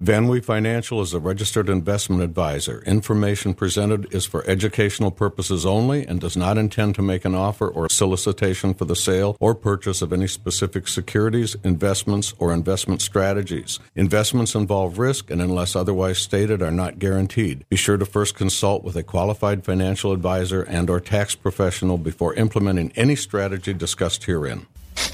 VanWee Financial is a registered investment advisor. Information presented is for educational purposes only and does not intend to make an offer or solicitation for the sale or purchase of any specific securities, investments, or investment strategies. Investments involve risk and, unless otherwise stated, are not guaranteed. Be sure to first consult with a qualified financial advisor and or tax professional before implementing any strategy discussed herein.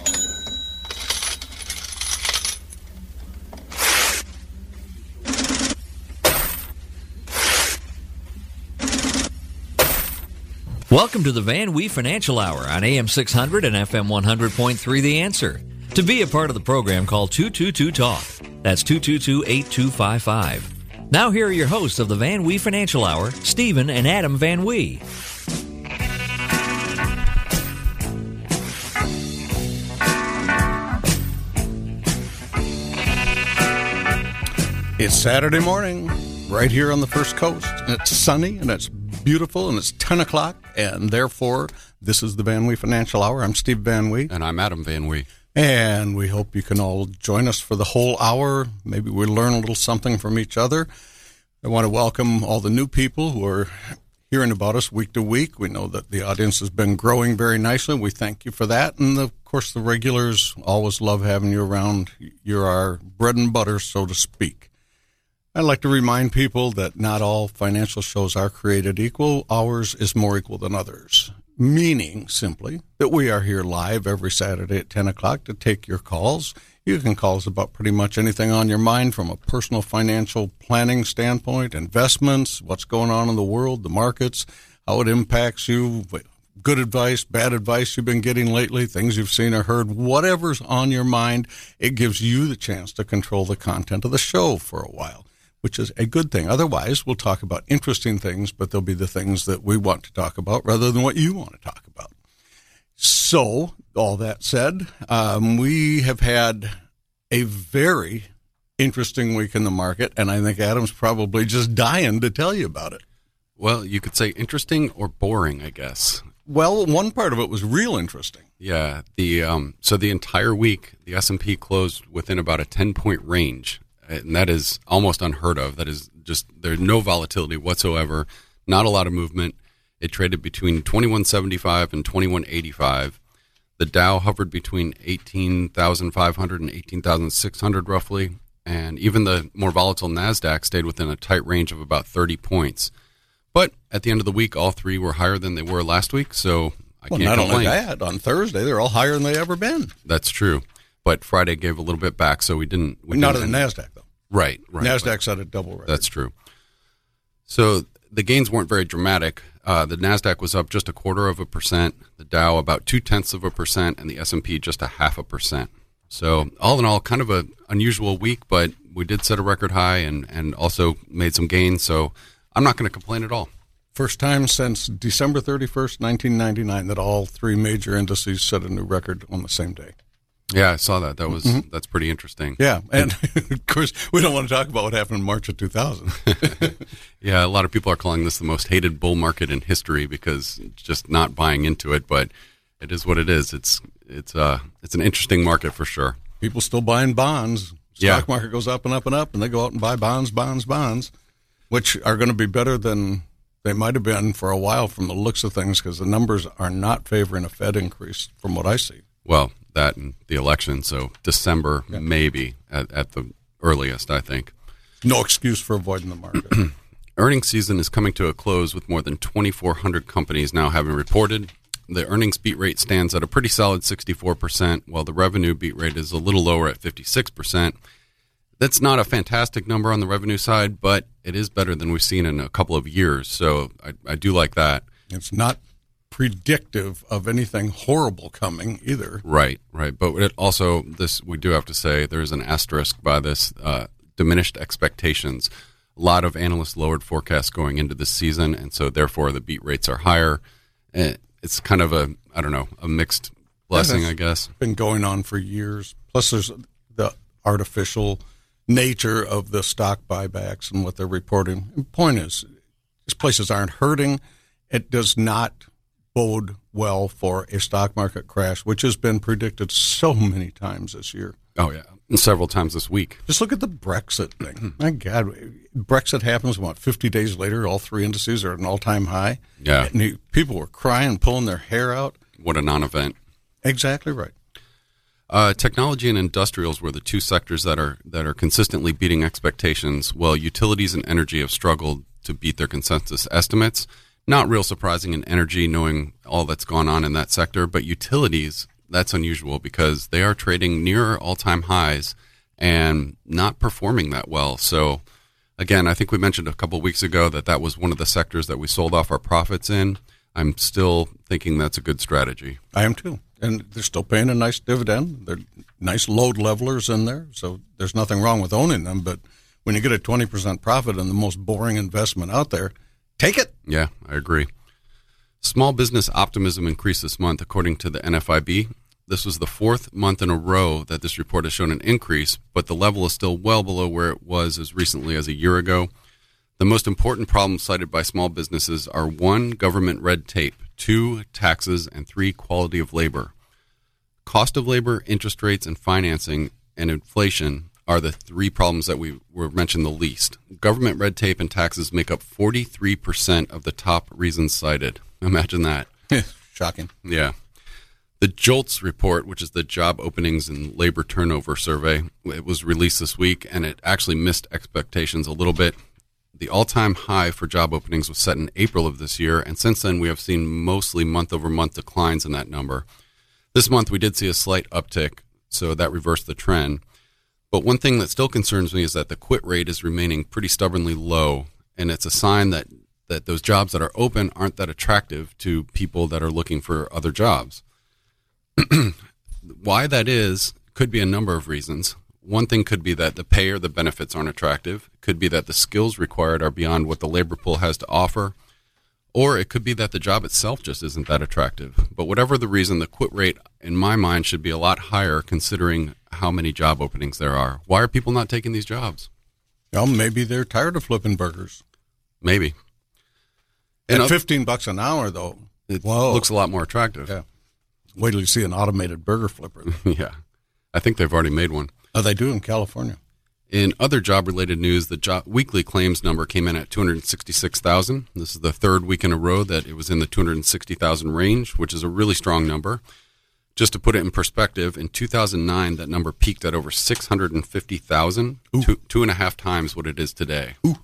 Welcome to the VanWee Financial Hour on AM 600 and FM 100.3 The Answer. To be a part of the program, call 222-TALK. That's 222-8255. Now here are your hosts of the VanWee Financial Hour, Stephen and Adam VanWee. It's Saturday morning, right here on the First Coast. It's sunny and it's beautiful, and it's 10 o'clock, and therefore, this is the VanWee Financial Hour. I'm Steve VanWee. And I'm Adam VanWee. And we hope you can all join us for the whole hour. Maybe we learn a little something from each other. I want to welcome all the new people who are hearing about us week to week. We know that the audience has been growing very nicely. We thank you for that. And, of course, the regulars always love having you around. You're our bread and butter, so to speak. I'd like to remind people that not all financial shows are created equal. Ours is more equal than others, meaning simply that we are here live every Saturday at 10 o'clock to take your calls. You can call us about pretty much anything on your mind from a personal financial planning standpoint, investments, what's going on in the world, the markets, how it impacts you, good advice, bad advice you've been getting lately, things you've seen or heard, whatever's on your mind. It gives you the chance to control the content of the show for a while, which is a good thing. Otherwise, we'll talk about interesting things, but they'll be the things that we want to talk about rather than what you want to talk about. So, all that said, we have had a very interesting week in the market, and I think Adam's probably just dying to tell you about it. Well, you could say interesting or boring, I guess. Well, one part of it was real interesting. Yeah. So the entire week, the S&P closed within about a 10-point range. And that is almost unheard of. That is just, there's no volatility whatsoever, not a lot of movement. It traded between 2175 and 2185. The Dow hovered between 18,500 and 18,600 roughly. And even the more volatile NASDAQ stayed within a tight range of about 30 points. But at the end of the week, all three were higher than they were last week, so I can't complain. Not only that, on Thursday, they're all higher than they ever been. That's true. But Friday gave a little bit back, so we didn't. Not in the NASDAQ, though. Right. NASDAQ's at a double record. That's true. So the gains weren't very dramatic. The NASDAQ was up just 0.25%, the Dow about 0.2%, and the S&P just 0.5%. So all in all, kind of an unusual week, but we did set a record high and also made some gains, so I'm not going to complain at all. First time since December 31st, 1999, that all three major indices set a new record on the same day. Yeah, I saw that. That's pretty interesting. Yeah, and of course, we don't want to talk about what happened in March of 2000. Yeah, a lot of people are calling this the most hated bull market in history because just not buying into it, but it is what it is. It's an interesting market for sure. People still buying bonds. Stock market goes up and up and up, and they go out and buy bonds, which are going to be better than they might have been for a while from the looks of things, because the numbers are not favoring a Fed increase from what I see. Well, that and the election, so December maybe at the earliest, I think. No excuse for avoiding the market. Earnings season is coming to a close with more than 2,400 companies now having reported. The earnings beat rate stands at a pretty solid 64%, while the revenue beat rate is a little lower at 56%. That's not a fantastic number on the revenue side, but it is better than we've seen in a couple of years, so I do like that. It's not predictive of anything horrible coming either. Right. But it also, we do have to say, there's an asterisk by this, diminished expectations. A lot of analysts lowered forecasts going into this season, and so therefore the beat rates are higher. It's kind of a mixed blessing, I guess. It's been going on for years. Plus there's the artificial nature of the stock buybacks and what they're reporting. The point is, these places aren't hurting. It does not bode well for a stock market crash, which has been predicted so many times this year. Oh, yeah. several times this week. Just look at the Brexit thing. My God, Brexit happens, 50 days later, all three indices are at an all-time high. Yeah. And people were crying, pulling their hair out. What a non-event. Exactly right. Technology and industrials were the two sectors that are consistently beating expectations, while utilities and energy have struggled to beat their consensus estimates. Not real surprising in energy, knowing all that's gone on in that sector, but utilities, that's unusual because they are trading near all-time highs and not performing that well. So, again, I think we mentioned a couple of weeks ago that was one of the sectors that we sold off our profits in. I'm still thinking that's a good strategy. I am too. And they're still paying a nice dividend. They're nice load levelers in there, so there's nothing wrong with owning them. But when you get a 20% profit in the most boring investment out there, take it. Yeah, I agree. Small business optimism increased this month, according to the NFIB. This was the fourth month in a row that this report has shown an increase, but the level is still well below where it was as recently as a year ago. The most important problems cited by small businesses are 1, government red tape, 2, taxes, and 3, quality of labor. Cost of labor, interest rates, and financing and inflation are the 3 problems that were mentioned the least. Government red tape and taxes make up 43% of the top reasons cited. Imagine that. Shocking. Yeah. The JOLTS report, which is the Job Openings and Labor Turnover Survey, it was released this week, and it actually missed expectations a little bit. The all-time high for job openings was set in April of this year, and since then we have seen mostly month-over-month declines in that number. This month we did see a slight uptick, so that reversed the trend. But one thing that still concerns me is that the quit rate is remaining pretty stubbornly low, and it's a sign that those jobs that are open aren't that attractive to people that are looking for other jobs. Why that is could be a number of reasons. One thing could be that the pay or the benefits aren't attractive. It could be that the skills required are beyond what the labor pool has to offer. Or it could be that the job itself just isn't that attractive. But whatever the reason, the quit rate, in my mind, should be a lot higher considering how many job openings there are. Why are people not taking these jobs? Well, maybe they're tired of flipping burgers. Maybe. At $15 an hour, though, it looks a lot more attractive. Yeah. Wait till you see an automated burger flipper. Yeah. I think they've already made one. Oh, they do in California. In other job-related news, the weekly claims number came in at 266,000. This is the third week in a row that it was in the 260,000 range, which is a really strong number. Just to put it in perspective, in 2009, that number peaked at over 650,000, two and a half times what it is today. Ooh.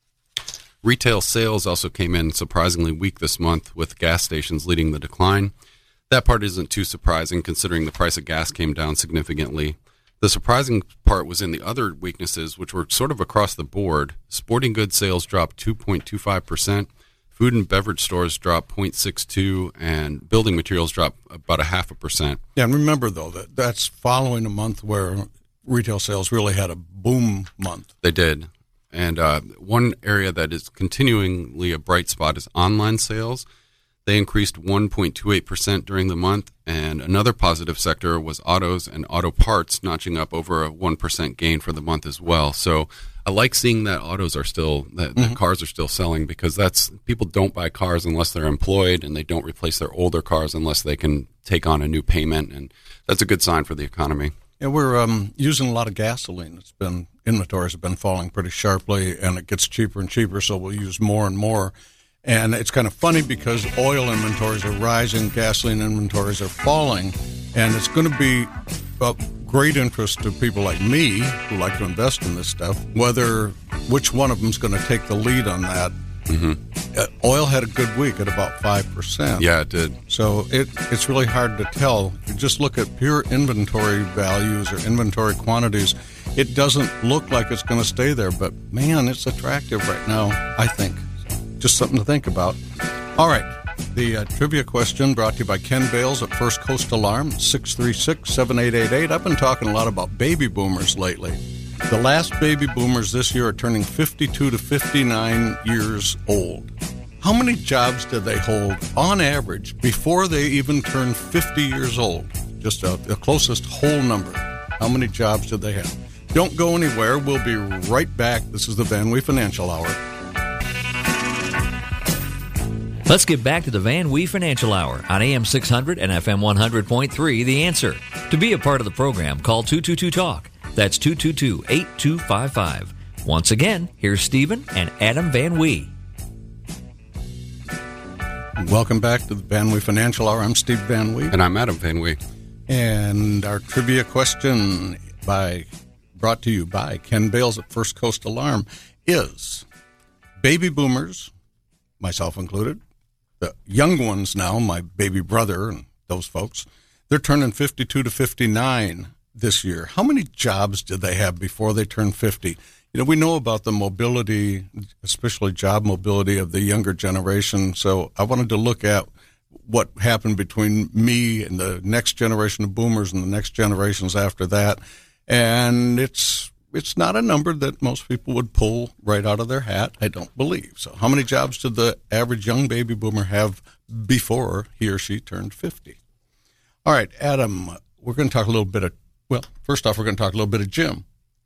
Retail sales also came in surprisingly weak this month, with gas stations leading the decline. That part isn't too surprising considering the price of gas came down significantly. The surprising part was in the other weaknesses, which were sort of across the board. Sporting goods sales dropped 2.25%, food and beverage stores dropped 0.62%, and building materials dropped about 0.5%. Yeah, and remember, though, that's following a month where retail sales really had a boom month. They did. And one area that is continuingly a bright spot is online sales. They increased 1.28% during the month, and another positive sector was autos and auto parts, notching up over a 1% gain for the month as well. So I like seeing that autos are still, that cars are still selling, because people don't buy cars unless they're employed, and they don't replace their older cars unless they can take on a new payment, and that's a good sign for the economy. Yeah, we're using a lot of gasoline. Inventories have been falling pretty sharply, and it gets cheaper and cheaper, so we'll use more and more. And it's kind of funny because oil inventories are rising, gasoline inventories are falling, and it's going to be of great interest to people like me who like to invest in this stuff, which one of them is going to take the lead on that. Mm-hmm. Oil had a good week at about 5%. Yeah, it did. So it's really hard to tell. If you just look at pure inventory values or inventory quantities, it doesn't look like it's going to stay there. But, man, it's attractive right now, I think. Just something to think about. All right. The trivia question brought to you by Ken Bales at First Coast Alarm, 636-7888. I've been talking a lot about baby boomers lately. The last baby boomers this year are turning 52 to 59 years old. How many jobs did they hold on average before they even turned 50 years old? Just the closest whole number. How many jobs did they have? Don't go anywhere. We'll be right back. This is the Van Wee Financial Hour. Let's get back to the Van Wee Financial Hour on AM 600 and FM 100.3, The Answer. To be a part of the program, call 222-TALK. That's 222-8255. Once again, here's Stephen and Adam Van Wee. Welcome back to the Van Wee Financial Hour. I'm Steve Van Wee. And I'm Adam Van Wee. And our trivia question brought to you by Ken Bales at First Coast Alarm is, baby boomers, myself included, the young ones now, my baby brother and those folks, they're turning 52 to 59 this year. How many jobs did they have before they turned 50? We know about the mobility, especially job mobility of the younger generation. So I wanted to look at what happened between me and the next generation of boomers and the next generations after that. And it's not a number that most people would pull right out of their hat, I don't believe. So how many jobs did the average young baby boomer have before he or she turned 50? All right, Adam, we're going to talk a little bit of, first off, we're going to talk a little bit of Jim.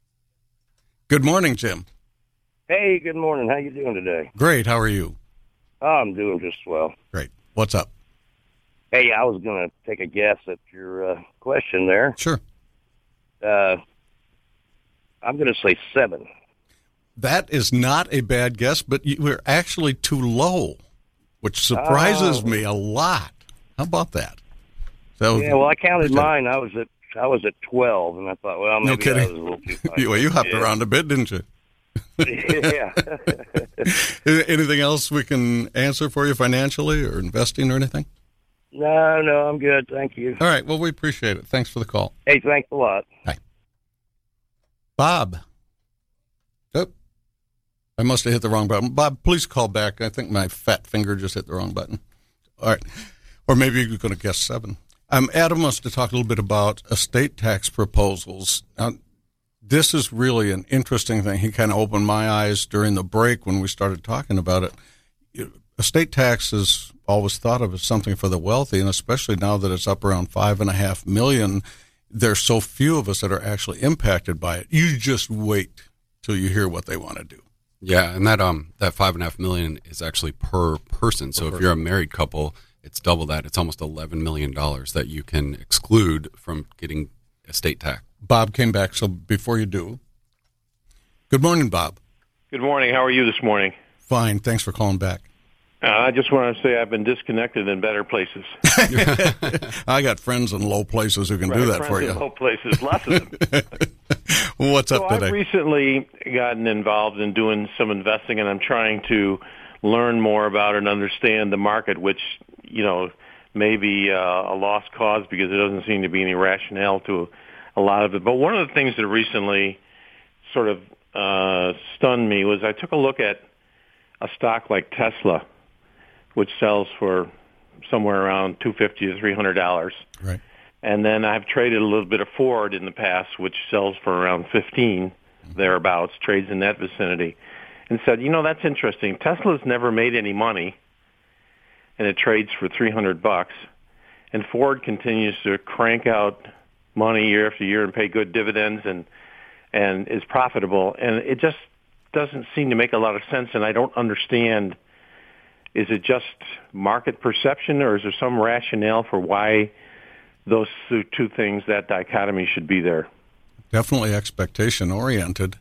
Good morning, Jim. Hey, good morning. How you doing today? Great. How are you? I'm doing just well. Great. What's up? Hey, I was going to take a guess at your question there. Sure. I'm going to say 7. That is not a bad guess, but we're actually too low, which surprises me a lot. How about that? So, yeah, well, I counted mine. I was at 12, and I thought, well, maybe no kidding. I was a little too high. Well, you hopped around a bit, didn't you? Yeah. Anything else we can answer for you financially or investing or anything? No, I'm good. Thank you. All right. Well, we appreciate it. Thanks for the call. Hey, thanks a lot. Hi. Bob. Oh, I must have hit the wrong button. Bob, please call back. I think my fat finger just hit the wrong button. All right. Or maybe you're going to guess 7. Adam wants to talk a little bit about estate tax proposals. Now, this is really an interesting thing. He kind of opened my eyes during the break when we started talking about it. Estate tax is always thought of as something for the wealthy, and especially now that it's up around $5.5 million, there's so few of us that are actually impacted by it. You just wait till you hear what they want to do. Yeah, and that $5.5 million is actually per person. So if you're a married couple, it's double that. It's almost $11 million that you can exclude from getting estate tax. Bob came back, so before you do, good morning, Bob. Good morning. How are you this morning? Fine. Thanks for calling back. I just want to say I've been disconnected in better places. I got friends in low places who can do that for you. Friends in low places, lots of them. What's up today? I've recently gotten involved in doing some investing, and I'm trying to learn more about and understand the market, which, may be a lost cause because there doesn't seem to be any rationale to a lot of it. But one of the things that recently sort of stunned me was I took a look at a stock like Tesla, which sells for somewhere around $250 to $300. Right. And then I've traded a little bit of Ford in the past, which sells for around 15, thereabouts, trades in that vicinity, and said, that's interesting. Tesla's never made any money, and it trades for $300, and Ford continues to crank out money year after year and pay good dividends and is profitable, and it just doesn't seem to make a lot of sense, and I don't understand. Is it just market perception, or is there some rationale for why those two things, that dichotomy, should be there? Definitely expectation-oriented.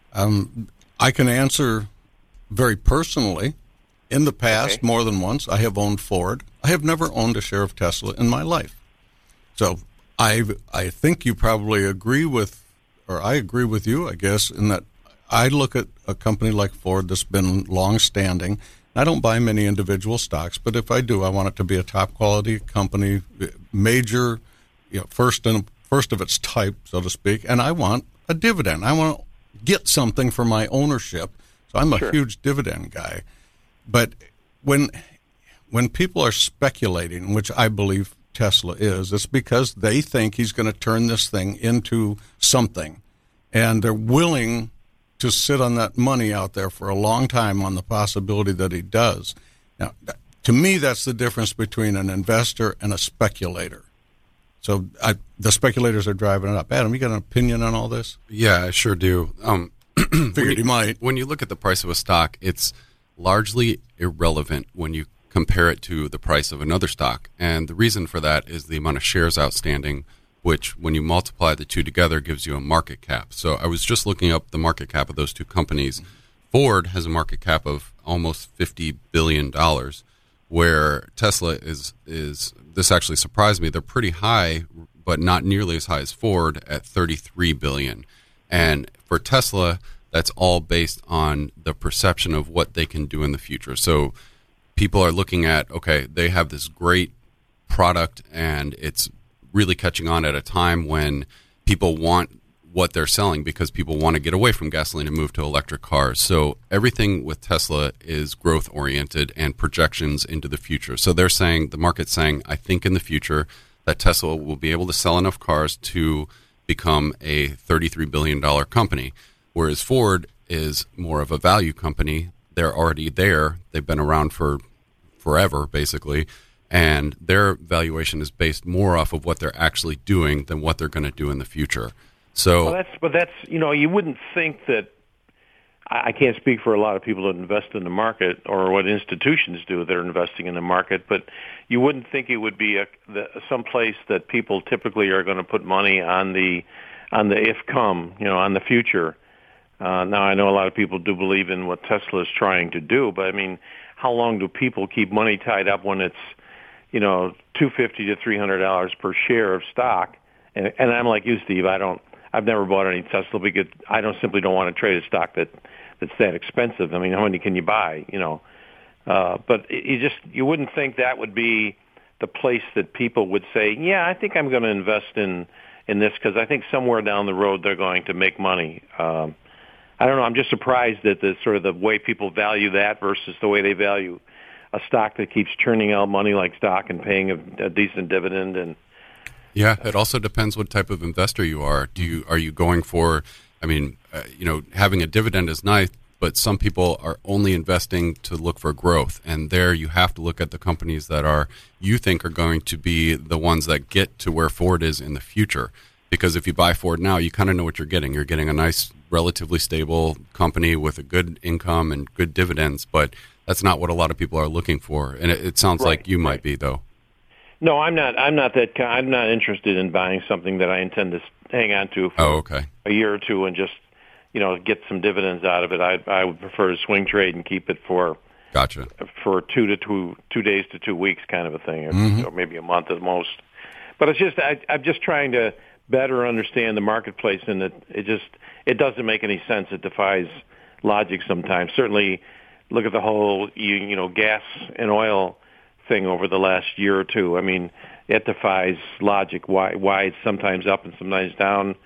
I can answer very personally. In the past, more than once, I have owned Ford. I have never owned a share of Tesla in my life. So I think you probably agree with, or I agree with you, I guess, in that I look at a company like Ford that's been long-standing. I don't buy many individual stocks, but if I do, I want it to be a top-quality company, major, first of its type, so to speak, and I want a dividend. I want to get something for my ownership, so I'm a huge dividend guy. But when people are speculating, which I believe Tesla is, it's because they think he's going to turn this thing into something, and they're willing to sit on that money out there for a long time on the possibility that he does. Now, to me, that's the difference between an investor and a speculator. So the speculators are driving it up. Adam, you got an opinion on all this? Yeah, I sure do. Figured you might. When you look at the price of a stock, it's largely irrelevant when you compare it to the price of another stock. And the reason for that is the amount of shares outstanding which when you multiply the two together gives you a market cap. So I was just looking up the market cap of those two companies. Ford has a market cap of almost $50 billion, where Tesla is this actually surprised me. They're pretty high, but not nearly as high as Ford at $33 billion. And for Tesla, that's all based on the perception of what they can do in the future. So people are looking at, okay, they have this great product and it's really catching on at a time when people want what they're selling because people want to get away from gasoline and move to electric cars. So everything with Tesla is growth oriented and projections into the future. So they're saying, the market's saying, I think in the future that Tesla will be able to sell enough cars to become a $33 billion company, whereas Ford is more of a value company. They're already there. They've been around for forever, basically. And their valuation is based more off of what they're actually doing than what they're going to do in the future. So, that's you wouldn't think that. I can't speak for a lot of people that invest in the market or what institutions do that are investing in the market, but you wouldn't think it would be some place that people typically are going to put money on the on the future. Now I know a lot of people do believe in what Tesla is trying to do, but I mean, how long do people keep money tied up when it's $250 to $300 per share of stock? And I'm like you, Steve. I've never bought any Tesla because I simply don't want to trade a stock that's that expensive. I mean, how many can you buy? But you wouldn't think that would be the place that people would say, yeah, I think I'm going to invest in this because I think somewhere down the road they're going to make money. I don't know. I'm just surprised at the way people value that versus the way they value a stock that keeps churning out money like stock and paying a decent dividend. And yeah, it also depends what type of investor you are. Are you going for? I mean, having a dividend is nice, but some people are only investing to look for growth, and there you have to look at the companies that you think are going to be the ones that get to where Ford is in the future. Because if you buy Ford now, you kind of know what you're getting. You're getting a nice, relatively stable company with a good income and good dividends, but that's not what a lot of people are looking for. And it sounds like you might be, though. No, I'm not. I'm not interested in buying something that I intend to hang on to for a year or two and just, get some dividends out of it. I would prefer to swing trade and keep it for 2 days to 2 weeks kind of a thing, or maybe a month at most. But it's just I'm just trying to better understand the marketplace, and it doesn't make any sense. It defies logic sometimes. Certainly, look at the whole gas and oil thing over the last year or two. I mean, it defies logic. Why it's sometimes up and sometimes down.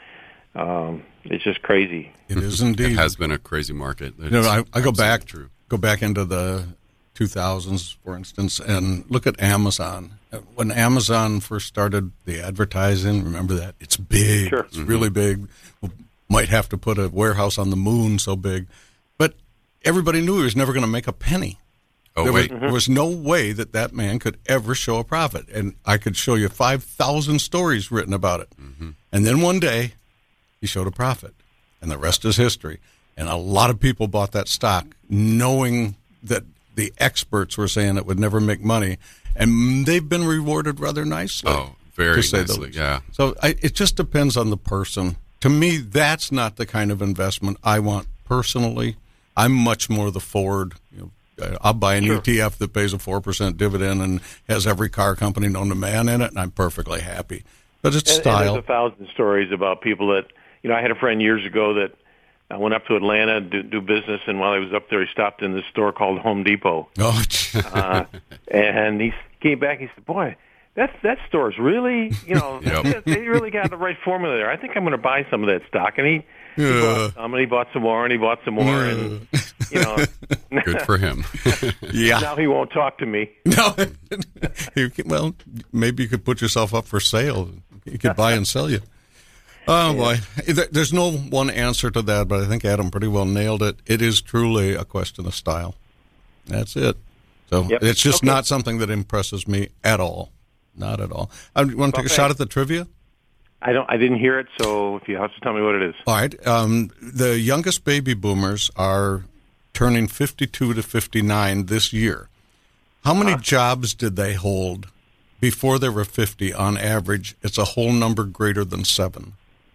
It's just crazy. It is indeed. It has been a crazy market. I go back into the 2000s, for instance, and look at Amazon. When Amazon first started the advertising, remember that? It's big. Sure. It's really big. We might have to put a warehouse on the moon, so big. But everybody knew he was never going to make a penny. There was no way that man could ever show a profit. And I could show you 5,000 stories written about it. Mm-hmm. And then one day, he showed a profit. And the rest is history. And a lot of people bought that stock knowing that the experts were saying it would never make money. And they've been rewarded rather nicely. Oh, very nicely, yeah. So it just depends on the person. To me, that's not the kind of investment I want personally. I'm much more the Ford. I'll buy an ETF that pays a 4% dividend and has every car company known to man in it, and I'm perfectly happy. But it's style. And there's 1,000 stories about people that, I had a friend years ago that I went up to Atlanta to do business, and while he was up there, he stopped in this store called Home Depot. Oh, and he came back. He said, "Boy, that store's really, they really got the right formula there. I think I'm going to buy some of that stock." And he bought some, and he bought some more, and he bought some more, and good for him. Yeah. Now he won't talk to me. No. Well, maybe you could put yourself up for sale. He could buy and sell you. Oh, boy. There's no one answer to that, but I think Adam pretty well nailed it. It is truly a question of style. That's it. So it's just not something that impresses me at all. Not at all. You want to take a shot at the trivia? I didn't hear it, so if you have to tell me what it is. All right. The youngest baby boomers are turning 52 to 59 this year. How many jobs did they hold before they were 50, on average, it's a whole number greater than 7.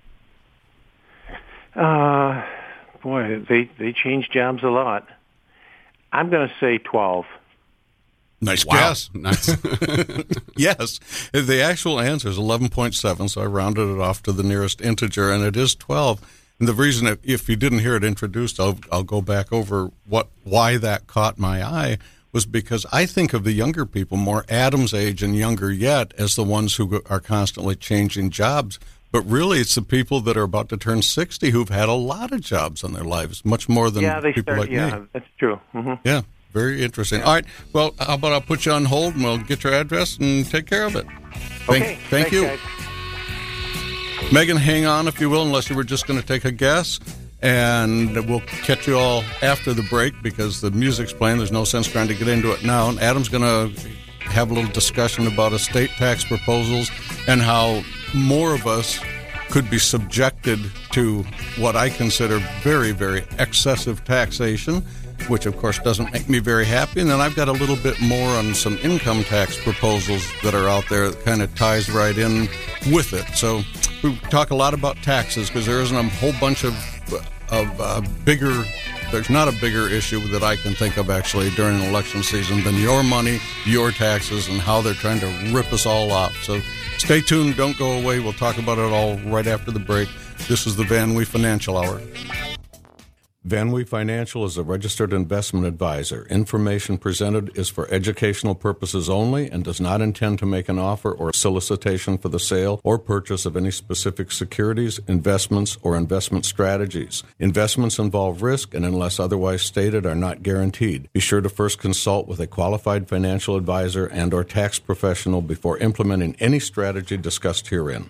Boy, they change jobs a lot. I'm going to say 12. Nice Wow. guess. Nice. Yes. The actual answer is 11.7, so I rounded it off to the nearest integer, and it is 12. And the reason, if you didn't hear it introduced, I'll go back over why that caught my eye, was because I think of the younger people, more Adam's age and younger yet, as the ones who are constantly changing jobs. But really, it's the people that are about to turn 60 who've had a lot of jobs in their lives, much more than people like me. That's true. Mm-hmm. Yeah, very interesting. All right, well, how about I'll put you on hold and we'll get your address and take care of it. Okay. Thank Thanks, you. guys. Megan, hang on if you will, unless you were just going to take a guess. And we'll catch you all after the break because the music's playing. There's no sense trying to get into it now. And Adam's going to have a little discussion about estate tax proposals and how more of us could be subjected to what I consider very, very excessive taxation, which of course doesn't make me very happy. And then I've got a little bit more on some income tax proposals that are out there that kind of ties right in with it. So we talk a lot about taxes because there isn't a whole bunch of bigger, there's not a bigger issue that I can think of actually during an election season than your money, your taxes, and how they're trying to rip us all off. So stay tuned, don't go away. We'll talk about it all right after the break. This is the Van Wee Financial Hour. Van Wee Financial is a registered investment advisor. Information presented is for educational purposes only and does not intend to make an offer or solicitation for the sale or purchase of any specific securities, investments, or investment strategies. Investments involve risk and, unless otherwise stated, are not guaranteed. Be sure to first consult with a qualified financial advisor and/or tax professional before implementing any strategy discussed herein.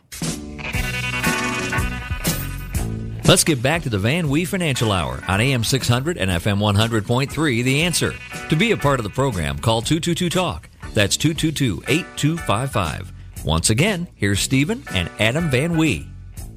Let's get back to the Van Wee Financial Hour on AM 600 and FM 100.3, The Answer. To be a part of the program, call 222-TALK. That's 222-8255. Once again, here's Stephen and Adam Van Wee.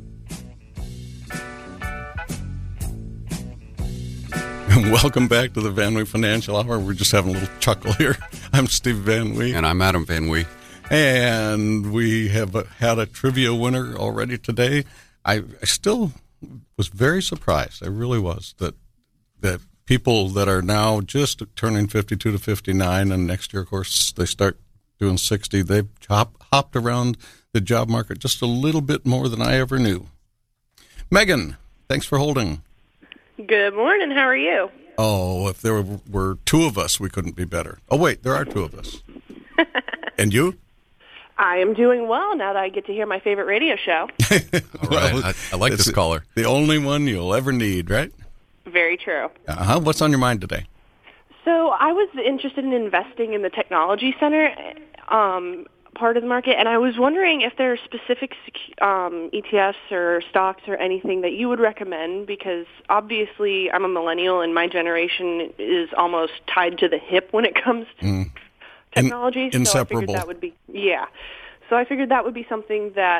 Welcome back to the Van Wee Financial Hour. We're just having a little chuckle here. I'm Steve Van Wee. And I'm Adam Van Wee. And we have had a trivia winner already today. I still was very surprised. I really was that people that are now just turning 52 to 59, and next year, of course, they start doing 60. They've hopped around the job market just a little bit more than I ever knew. Megan, thanks for holding. Good morning. How are you? Oh, if there were two of us, we couldn't be better. Oh, wait, there are two of us. And you? I am doing well now that I get to hear my favorite radio show. All right. I like this caller. The only one you'll ever need, right? Very true. What's on your mind today? So I was interested in investing in the technology center part of the market, and I was wondering if there are specific ETFs or stocks or anything that you would recommend, because obviously I'm a millennial and my generation is almost tied to the hip when it comes to technology. Inseparable. So I figured that would be, So I figured that would be something that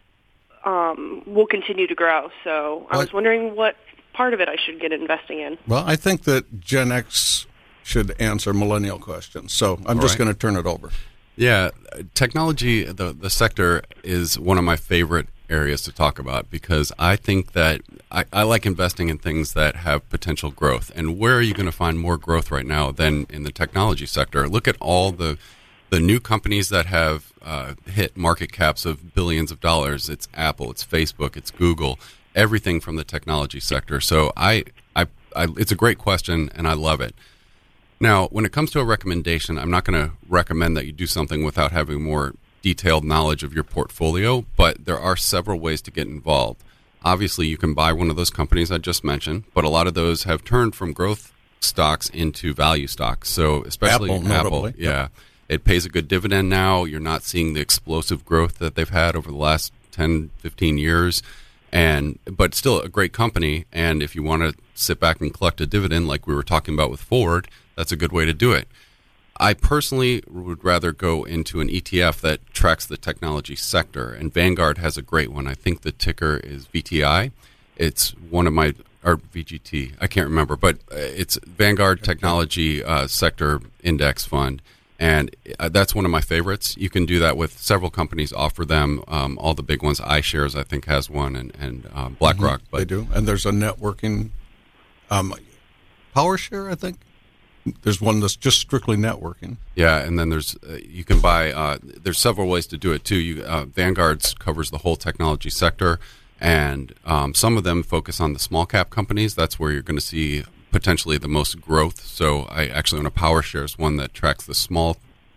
will continue to grow. So I was wondering what part of it I should get investing in. Well, I think that Gen X should answer millennial questions. So I'm just going to turn it over. Yeah, technology, the sector is one of my favorite areas to talk about because I think that I like investing in things that have potential growth. And where are you going to find more growth right now than in the technology sector? Look at all the new companies that have hit market caps of billions of dollars. It's Apple, it's Facebook, it's Google, everything from the technology sector. So it's a great question, and I love it. Now, when it comes to a recommendation, I'm not going to recommend that you do something without having more detailed knowledge of your portfolio, but there are several ways to get involved. Obviously, you can buy one of those companies I just mentioned, but a lot of those have turned from growth stocks into value stocks. So especially Apple, it pays a good dividend now. You're not seeing the explosive growth that they've had over the last 10, 15 years. But still a great company, and if you want to sit back and collect a dividend like we were talking about with Ford, that's a good way to do it. I personally would rather go into an ETF that tracks the technology sector, and Vanguard has a great one. I think the ticker is VTI. It's one of my, or VGT, I can't remember, but it's Vanguard Technology Sector Index Fund. And that's one of my favorites. You can do that with several companies, offer them all the big ones. iShares, I think, has one, and BlackRock. They do. And there's a networking PowerShare, I think. There's one that's just strictly networking. Yeah, and then there's you can buy. There's several ways to do it too. Vanguard's covers the whole technology sector, and some of them focus on the small cap companies. That's where you're going to see potentially the most growth. So I actually own a PowerShares one that tracks the small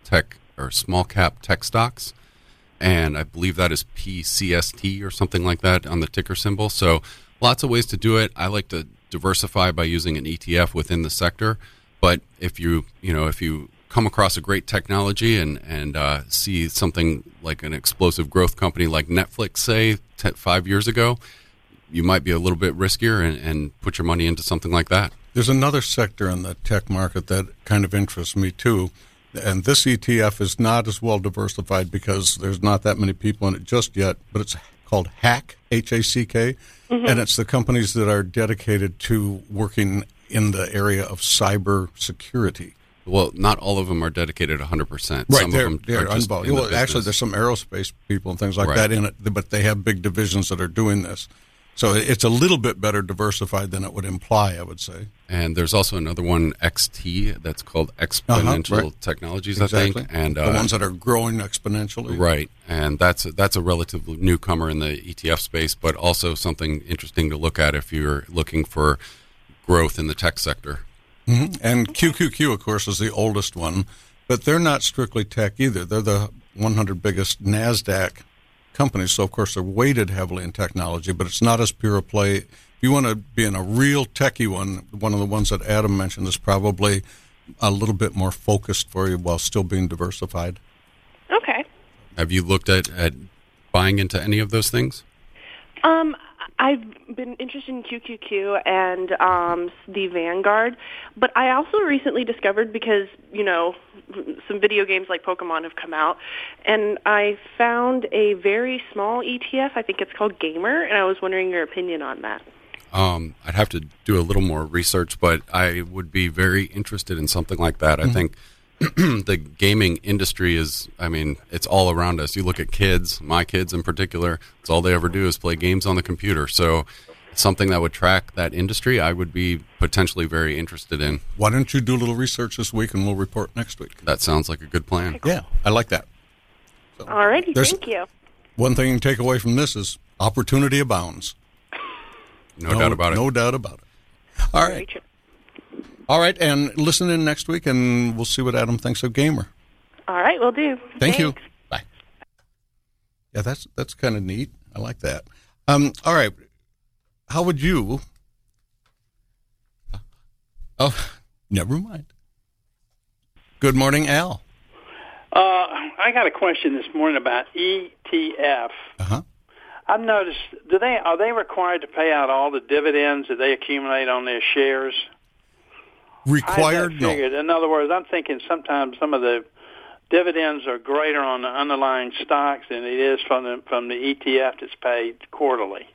cap tech stocks, and I believe that is PCST or something like that on the ticker symbol. So lots of ways to do it. I like to diversify by using an ETF within the sector. But if you come across a great technology and see something like an explosive growth company like Netflix, say 5 years ago, you might be a little bit riskier and put your money into something like that. There's another sector in the tech market that kind of interests me too, and this ETF is not as well diversified because there's not that many people in it just yet, but it's called HACK, H-A-C-K, and it's the companies that are dedicated to working in the area of cyber security. Well, not all of them are dedicated 100%. Right, some of them they're are just in the well, actually, business. there's some aerospace people and things like Right. that in it, but they have big divisions that are doing this. So it's a little bit better diversified than it would imply, I would say. And there's also another one, XT, that's called Exponential right. Technologies, Exactly. I think. And the ones that are growing exponentially. right, and that's a relative newcomer in the ETF space, but also something interesting to look at if you're looking for growth in the tech sector. Mm-hmm. And QQQ, of course, is the oldest one, but they're not strictly tech either. They're the 100 biggest NASDAQ companies, so of course they're weighted heavily in technology, but it's not as pure a play. If you want to be in a real techie one of the ones that Adam mentioned is probably a little bit more focused for you while still being diversified. Okay. Have you looked at buying into any of those things? I've been interested in QQQ and the Vanguard, but I also recently discovered, because, some video games like Pokemon have come out, and I found a very small ETF. I think it's called Gamer, and I was wondering your opinion on that. I'd have to do a little more research, but I would be very interested in something like that. I think the gaming industry it's all around us. You look at kids, my kids in particular, it's all they ever do is play games on the computer. So something that would track that industry, I would be potentially very interested in. Why don't you do a little research this week and we'll report next week? That sounds like a good plan. Yeah, I like that. So, All righty, thank you. One thing you can take away from this is opportunity abounds. No doubt about it. No doubt about it. All right. All right, and listen in next week, and we'll see what Adam thinks of Gamer. All right, will do. Thank Thanks. you. Bye. Yeah, that's kind of neat. I like that. All right. How would you... Oh, never mind. Good morning, Al. I got a question this morning about ETF. Uh-huh. I've noticed, are they required to pay out all the dividends that they accumulate on their shares? Required? No. In other words, I'm thinking sometimes some of the dividends are greater on the underlying stocks than it is from the ETF that's paid quarterly.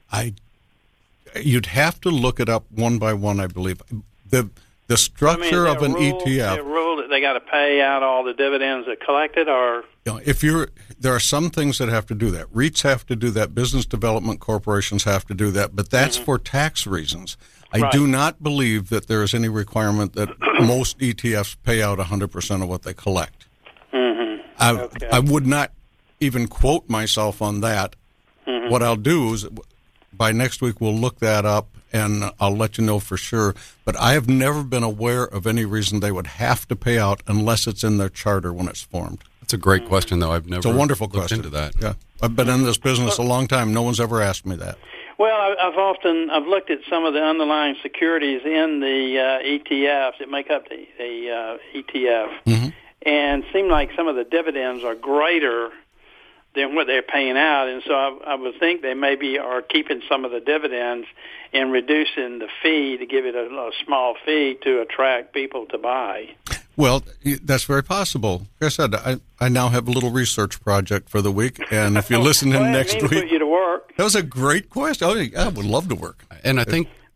You'd have to look it up one by one, I believe. The structure of an ETF. Is there a rule that they got to pay out all the dividends that collected, or? There are some things that have to do that. REITs have to do that. Business development corporations have to do that, but that's for tax reasons. I do not believe that there is any requirement that most ETFs pay out 100% of what they collect. Okay. I would not even quote myself on that. What I'll do is by next week we'll look that up and I'll let you know for sure. But I have never been aware of any reason they would have to pay out unless it's in their charter when it's formed. That's a great question, though. I've never It's a wonderful looked question. into that. Yeah, I've been in this business a long time. No one's ever asked me that. Well, I've looked at some of the underlying securities in the ETFs that make up the ETF, and it seemed like some of the dividends are greater than what they're paying out, and so I would think they maybe are keeping some of the dividends and reducing the fee to give it a small fee to attract people to buy. Well, that's very possible. Like I said, I now have a little research project for the week, and if you listen in next Put week, you to work. that was a great question. Oh, yeah, I would love to work. And I think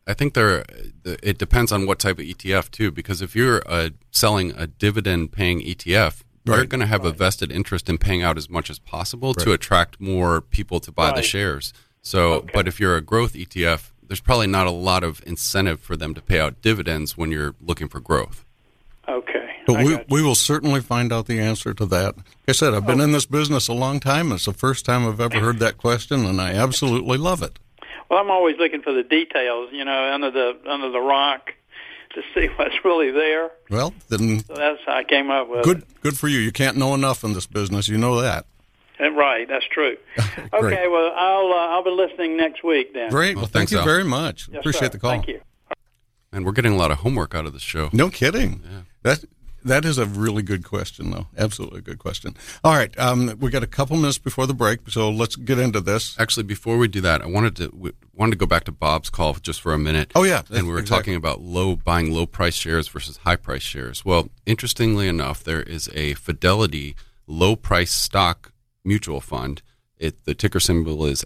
I think it depends on what type of ETF too, because if you're selling a dividend-paying ETF, they're going to have a vested interest in paying out as much as possible to attract more people to buy the shares. So, but if you're a growth ETF, there's probably not a lot of incentive for them to pay out dividends when you're looking for growth. Okay. But we will certainly find out the answer to that. Like I said, I've been in this business a long time. It's the first time I've ever heard that question, and I absolutely love it. Well, I'm always looking for the details, under the rock to see what's really there. Well, then so that's how I came up with it. Good for you. You can't know enough in this business. You know that. Right, that's true. Okay, well, I'll be listening next week then. Great. Well, thank you very much. Yes, appreciate the call. Thank you. And we're getting a lot of homework out of the show. No kidding. Yeah. That is a really good question, though. Absolutely a good question. All right, we got a couple minutes before the break, so let's get into this. Actually, before we do that, I wanted to go back to Bob's call just for a minute. Oh yeah, and we were talking about buying low price shares versus high price shares. Well, interestingly enough, there is a Fidelity low price stock mutual fund. The ticker symbol is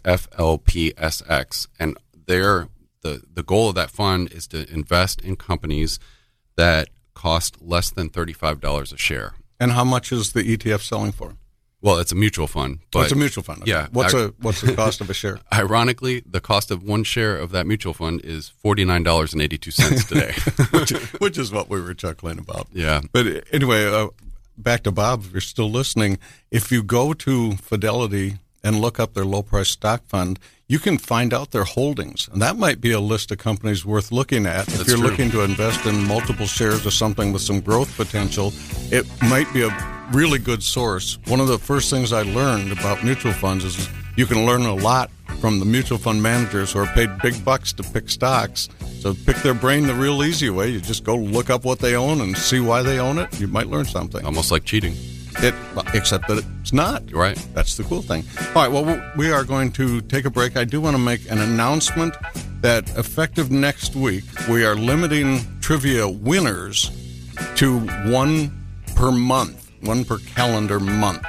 FLPSX, and the goal of that fund is to invest in companies that cost less than $35 a share. And how much is the ETF selling for? Well, it's a mutual fund. But it's a mutual fund. Okay. Yeah. What's the cost of a share? Ironically, the cost of one share of that mutual fund is $49.82 today. which is what we were chuckling about. Yeah. But anyway, back to Bob, if you're still listening, if you go to Fidelity and look up their low-price stock fund, you can find out their holdings. And that might be a list of companies worth looking at. If you're looking to invest in multiple shares of something with some growth potential, it might be a really good source. One of the first things I learned about mutual funds is you can learn a lot from the mutual fund managers who are paid big bucks to pick stocks. So pick their brain the real easy way. You just go look up what they own and see why they own it. You might learn something. Almost like cheating. Except that it's not. Right. That's the cool thing. All right, well, we are going to take a break. I do want to make an announcement that effective next week, we are limiting trivia winners to one per month, one per calendar month.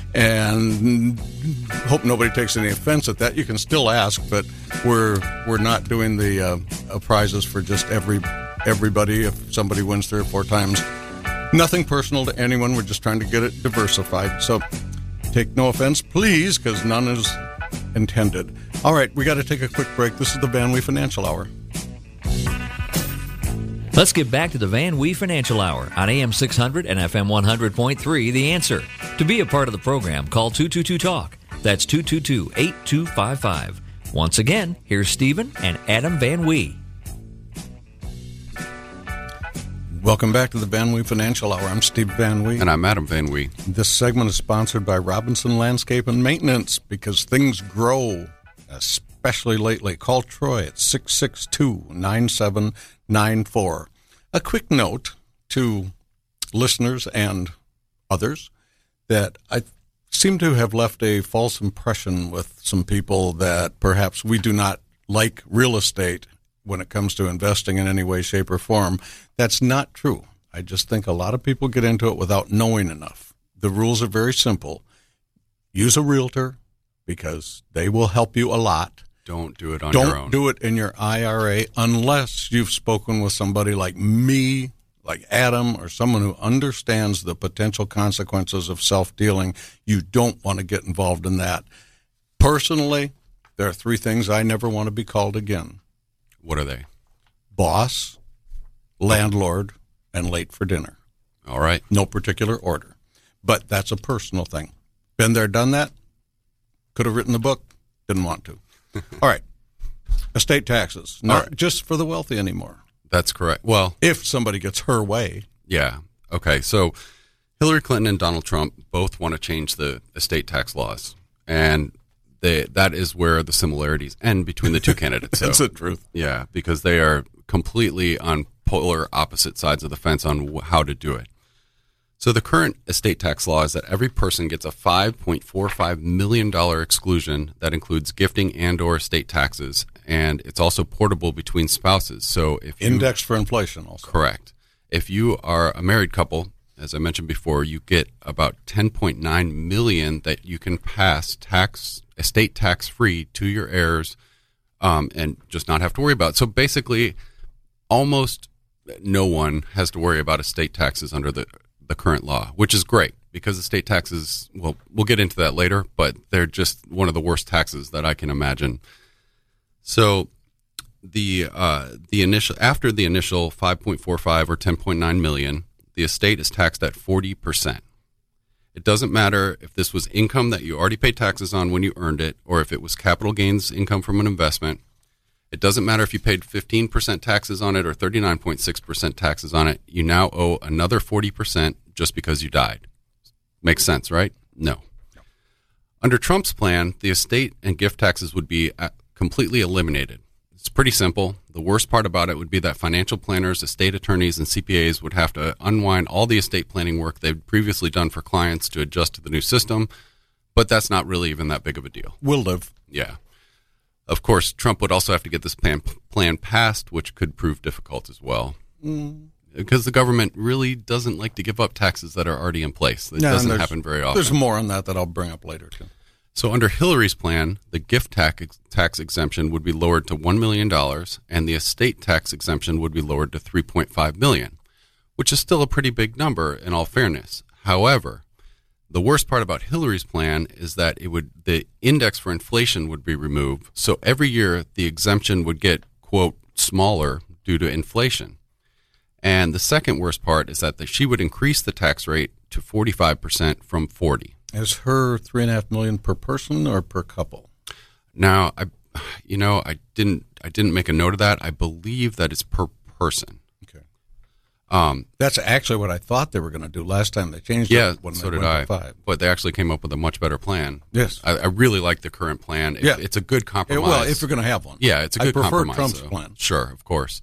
And hope nobody takes any offense at that. You can still ask, but we're not doing the prizes for just everybody if somebody wins 3 or 4 times. Nothing personal to anyone. We're just trying to get it diversified. So take no offense, please, because none is intended. All right, we got to take a quick break. This is the Van Wee Financial Hour. Let's get back to the Van Wee Financial Hour on AM 600 and FM 100.3, The Answer. To be a part of the program, call 222-TALK. That's 222-8255. Once again, here's Stephen and Adam Van Wee. Welcome back to the Van Wee Financial Hour. I'm Steve Van Wee. And I'm Adam Van Wee. This segment is sponsored by Robinson Landscape and Maintenance because things grow, especially lately. Call Troy at 662-9794. A quick note to listeners and others that I seem to have left a false impression with some people that perhaps we do not like real estate when it comes to investing in any way, shape, or form. That's not true. I just think a lot of people get into it without knowing enough. The rules are very simple. Use a realtor because they will help you a lot. Don't do it on your own. Don't do it in your IRA unless you've spoken with somebody like me, like Adam, or someone who understands the potential consequences of self-dealing. You don't want to get involved in that. Personally, there are 3 things I never want to be called again. What are they? Boss, landlord, and late for dinner. All right. No particular order. But that's a personal thing. Been there, done that. Could have written the book. Didn't want to. All right. Estate taxes. Not just for the wealthy anymore. That's correct. Well, if somebody gets her way. Yeah. Okay. So Hillary Clinton and Donald Trump both want to change the estate tax laws. And that is where the similarities end between the 2 candidates. That's the truth. Yeah, because they are completely on polar opposite sides of the fence on how to do it. So the current estate tax law is that every person gets a $5.45 million exclusion that includes gifting and or estate taxes, and it's also portable between spouses. So if indexed for inflation also. Correct. If you are a married couple, as I mentioned before, you get about $10.9 million that you can pass estate tax free to your heirs and just not have to worry about it. So basically, almost no one has to worry about estate taxes under the current law, which is great because estate taxes, well, we'll get into that later, but they're just one of the worst taxes that I can imagine. So the initial 5.45 or 10.9 million, the estate is taxed at 40%. It doesn't matter if this was income that you already paid taxes on when you earned it, or if it was capital gains income from an investment. It doesn't matter if you paid 15% taxes on it or 39.6% taxes on it. You now owe another 40% just because you died. Makes sense, right? No. Under Trump's plan, the estate and gift taxes would be completely eliminated. It's pretty simple. The worst part about it would be that financial planners, estate attorneys, and CPAs would have to unwind all the estate planning work they've previously done for clients to adjust to the new system, but that's not really even that big of a deal. We'll live. Yeah. Of course, Trump would also have to get this plan passed, which could prove difficult as well, because the government really doesn't like to give up taxes that are already in place. It doesn't happen very often. There's more on that I'll bring up later, too. So under Hillary's plan, the gift tax exemption would be lowered to $1 million, and the estate tax exemption would be lowered to $3.5 million, which is still a pretty big number in all fairness. However, the worst part about Hillary's plan is that the index for inflation would be removed, so every year the exemption would get, quote, smaller due to inflation. And the second worst part is that she would increase the tax rate to 45% from 40%. Is her $3.5 million per person or per couple? Now, I didn't make a note of that. I believe that it's per person. Okay. That's actually what I thought they were going to do last time they changed it. Yeah, when so they did went I. to 5. But they actually came up with a much better plan. Yes. I really like the current plan. Yeah. It's a good compromise. Well, if you're going to have one. Yeah, it's a good compromise. I prefer Trump's plan. Sure, of course.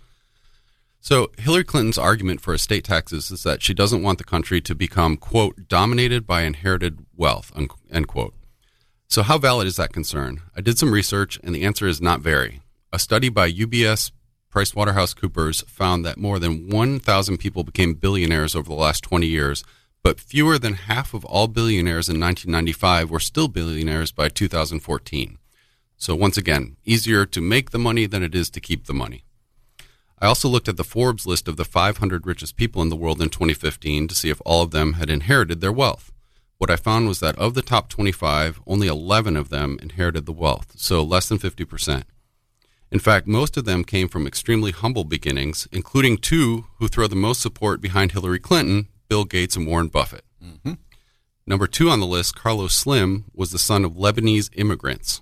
So Hillary Clinton's argument for estate taxes is that she doesn't want the country to become, quote, dominated by inherited wealth, end quote. So how valid is that concern? I did some research, and the answer is not very. A study by UBS PricewaterhouseCoopers found that more than 1,000 people became billionaires over the last 20 years, but fewer than half of all billionaires in 1995 were still billionaires by 2014. So once again, easier to make the money than it is to keep the money. I also looked at the Forbes list of the 500 richest people in the world in 2015 to see if all of them had inherited their wealth. What I found was that of the top 25, only 11 of them inherited the wealth, so less than 50%. In fact, most of them came from extremely humble beginnings, including 2 who throw the most support behind Hillary Clinton, Bill Gates and Warren Buffett. Mm-hmm. Number 2 on the list, Carlos Slim, was the son of Lebanese immigrants.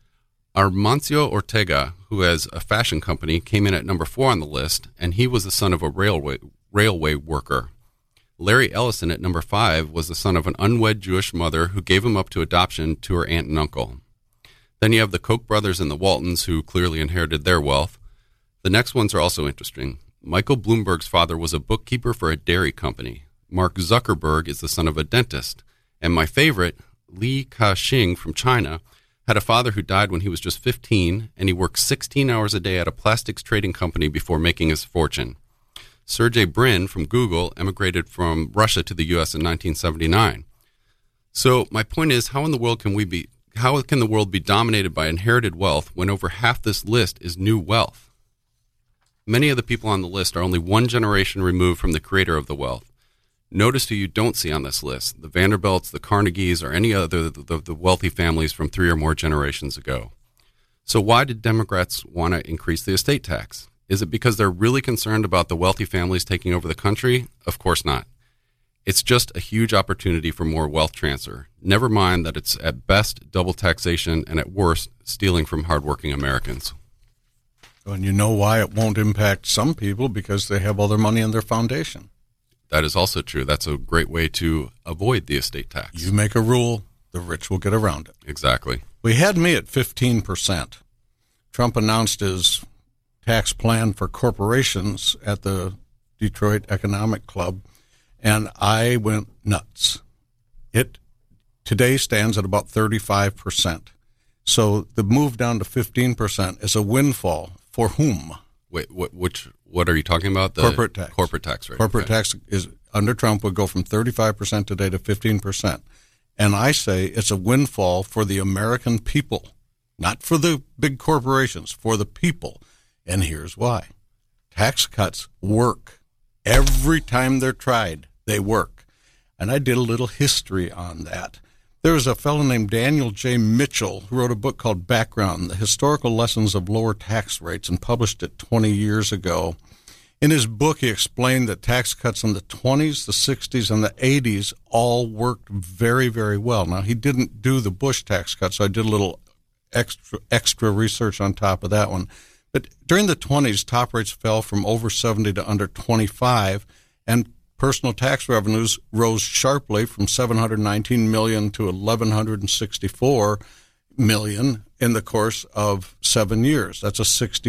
Armancio Ortega, who has a fashion company, came in at number 4 on the list, and he was the son of a railway worker. Larry Ellison at number 5 was the son of an unwed Jewish mother who gave him up to adoption to her aunt and uncle. Then you have the Koch brothers and the Waltons, who clearly inherited their wealth. The next ones are also interesting. Michael Bloomberg's father was a bookkeeper for a dairy company. Mark Zuckerberg is the son of a dentist. And my favorite, Li Ka-shing from China, had a father who died when he was just 15, and he worked 16 hours a day at a plastics trading company before making his fortune. Sergey Brin from Google emigrated from Russia to the U.S. in 1979. So my point is, how can the world be dominated by inherited wealth when over half this list is new wealth? Many of the people on the list are only one generation removed from the creator of the wealth. Notice who you don't see on this list: the Vanderbilts, the Carnegies, or any other the wealthy families from 3 or more generations ago. So why did Democrats want to increase the estate tax? Is it because they're really concerned about the wealthy families taking over the country? Of course not. It's just a huge opportunity for more wealth transfer. Never mind that it's at best double taxation and at worst stealing from hardworking Americans. And you know why it won't impact some people? Because they have all their money in their foundation. That is also true. That's a great way to avoid the estate tax. You make a rule, the rich will get around it. Exactly. We had me at 15%. Trump announced his tax plan for corporations at the Detroit Economic Club, and I went nuts. It today stands at about 35%. So the move down to 15% is a windfall for whom? Wait, what are you talking about? The corporate tax. Corporate tax rate. Corporate tax is under Trump would go from 35% today to 15%. And I say it's a windfall for the American people. not for the big corporations, for the people. And here's why. Tax cuts work. Every time they're tried, they work. And I did a little history on that. There was a fellow named Daniel J. Mitchell who wrote a book called Background, The Historical Lessons of Lower Tax Rates, and published it 20 years ago. In his book, he explained that tax cuts in the 20s, the 60s, and the 80s all worked very, very well. Now, he didn't do the Bush tax cut, so I did a little extra research on top of that one. But during the 20s, top rates fell from over 70 to under 25, and personal tax revenues rose sharply from $719 million to $1,164 million in the course of 7 years. That's a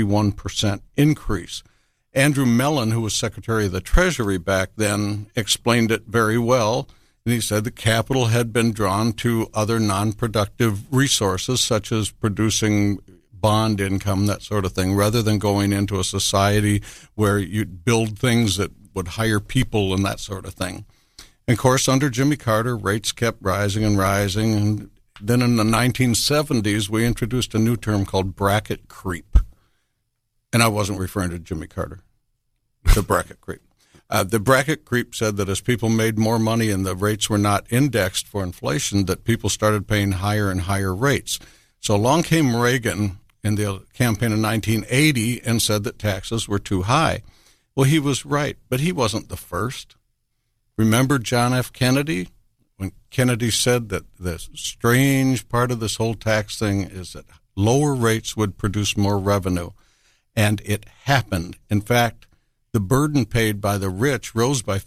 61% increase. Andrew Mellon, who was Secretary of the Treasury back then, explained it very well. And he said the capital had been drawn to other non-productive resources, such as producing bond income, that sort of thing, rather than going into a society where you'd build things that would hire people and that sort of thing. And of course, under Jimmy Carter, rates kept rising and rising. And then in the 1970s, we introduced a new term called bracket creep. And I wasn't referring to Jimmy Carter, the bracket creep. The bracket creep said that as people made more money and the rates were not indexed for inflation, that people started paying higher and higher rates. So along came Reagan in the campaign in 1980 and said that taxes were too high. Well, he was right, but he wasn't the first. Remember John F. Kennedy? When Kennedy said that the strange part of this whole tax thing is that lower rates would produce more revenue. And it happened. In fact, the burden paid by the rich rose by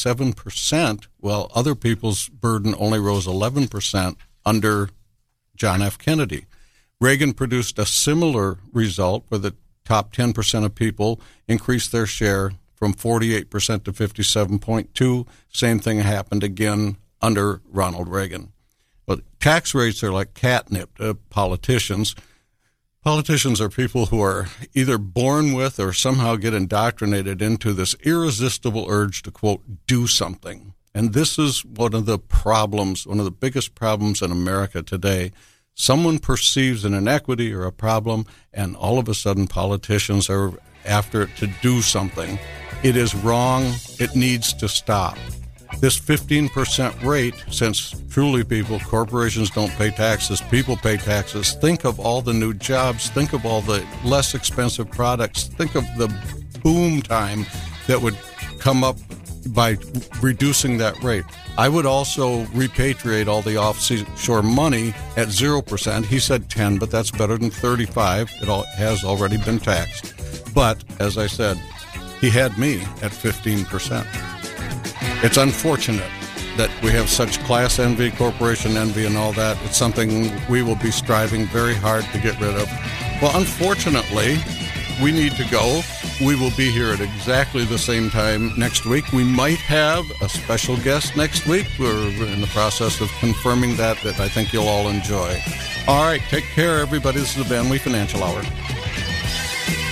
57%, while other people's burden only rose 11% under John F. Kennedy. Reagan produced a similar result where the top 10% of people increased their share from 48% to 57.2%. Same thing happened again under Ronald Reagan. But tax rates are like catnip to politicians. Politicians are people who are either born with or somehow get indoctrinated into this irresistible urge to, quote, do something. And this is one of the problems, one of the biggest problems in America today. Someone perceives an inequity or a problem, and all of a sudden politicians are after it to do something. It is wrong. It needs to stop. This 15% rate, since truly people, corporations don't pay taxes, people pay taxes. Think of all the new jobs. Think of all the less expensive products. Think of the boom time that would come up by reducing that rate. I would also repatriate all the offshore money at 0%. He said 10, but that's better than 35. It all has already been taxed. But, as I said, he had me at 15%. It's unfortunate that we have such class envy, corporation envy, and all that. It's something we will be striving very hard to get rid of. Well, unfortunately, we need to go. We will be here at exactly the same time next week. We might have a special guest next week. We're in the process of confirming that I think you'll all enjoy. All right, take care, everybody. This is the Van Wee Financial Hour.